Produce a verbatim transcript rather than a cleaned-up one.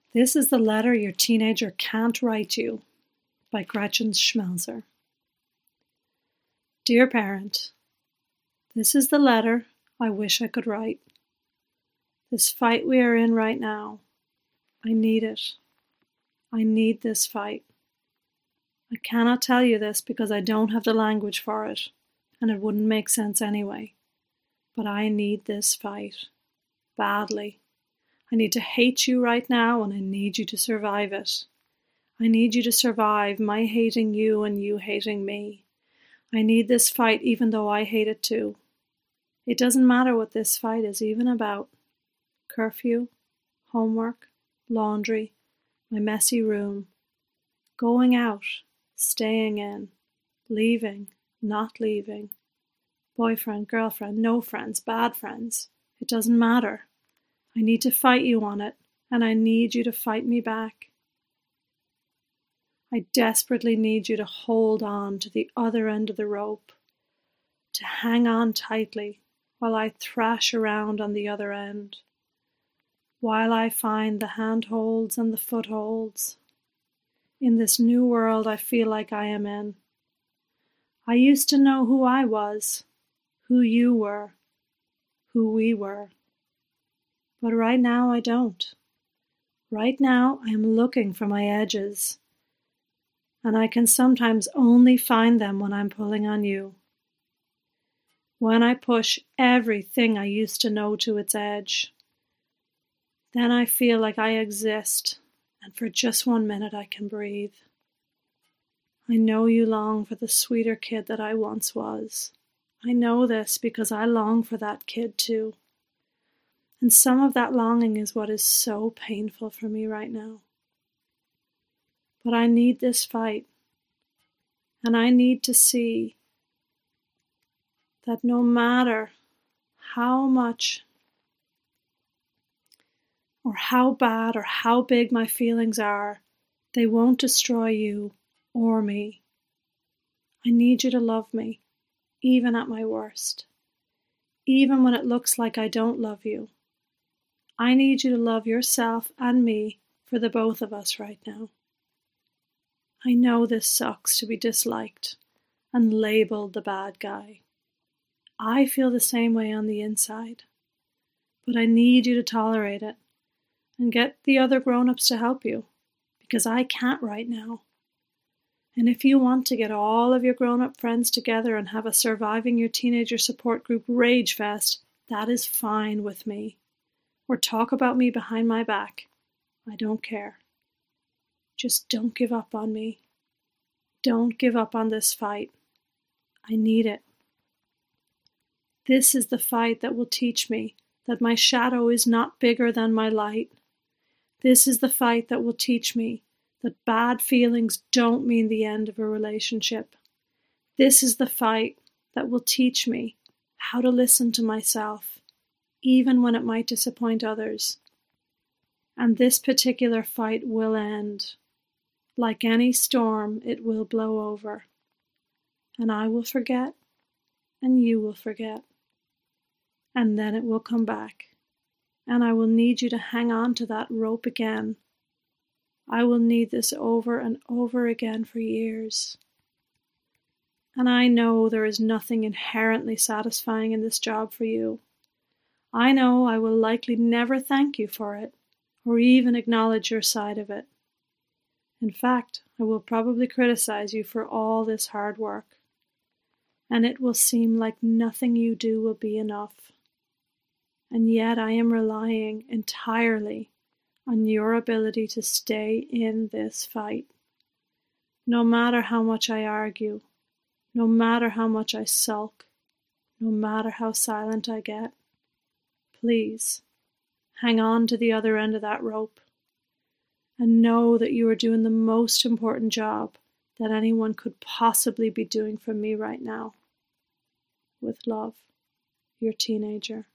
This is the letter your teenager can't write you, by Gretchen Schmelzer. Dear parent, this is the letter I wish I could write. This fight we are in right now, I need it. I need this fight. I cannot tell you this because I don't have the language for it, and it wouldn't make sense anyway. But I need this fight. Badly. I need to hate you right now, and I need you to survive it. I need you to survive my hating you and you hating me. I need this fight even though I hate it too. It doesn't matter what this fight is even about. Curfew, homework, laundry, my messy room, going out, staying in, leaving, not leaving, boyfriend, girlfriend, no friends, bad friends. It doesn't matter. I need to fight you on it, and I need you to fight me back. I desperately need you to hold on to the other end of the rope, to hang on tightly while I thrash around on the other end, while I find the handholds and the footholds in this new world I feel like I am in. I used to know who I was, who you were, who we were. But right now I don't. Right now I am looking for my edges, and I can sometimes only find them when I'm pulling on you. When I push everything I used to know to its edge, then I feel like I exist, and for just one minute I can breathe. I know you long for the sweeter kid that I once was. I know this because I long for that kid too. And some of that longing is what is so painful for me right now. But I need this fight. And I need to see that no matter how much or how bad or how big my feelings are, they won't destroy you or me. I need you to love me, even at my worst. Even when it looks like I don't love you. I need you to love yourself and me for the both of us right now. I know this sucks to be disliked and labeled the bad guy. I feel the same way on the inside. But I need you to tolerate it and get the other grown-ups to help you, because I can't right now. And if you want to get all of your grown-up friends together and have a Surviving Your Teenager support group rage fest, that is fine with me. Or talk about me behind my back. I don't care. Just don't give up on me. Don't give up on this fight. I need it. This is the fight that will teach me that my shadow is not bigger than my light. This is the fight that will teach me that bad feelings don't mean the end of a relationship. This is the fight that will teach me how to listen to myself, even when it might disappoint others. And this particular fight will end. Like any storm, it will blow over. And I will forget, and you will forget. And then it will come back. And I will need you to hang on to that rope again. I will need this over and over again for years. And I know there is nothing inherently satisfying in this job for you. I know I will likely never thank you for it, or even acknowledge your side of it. In fact, I will probably criticize you for all this hard work, and it will seem like nothing you do will be enough. And yet I am relying entirely on your ability to stay in this fight. No matter how much I argue, no matter how much I sulk, no matter how silent I get, please, hang on to the other end of that rope and know that you are doing the most important job that anyone could possibly be doing for me right now. With love, your teenager.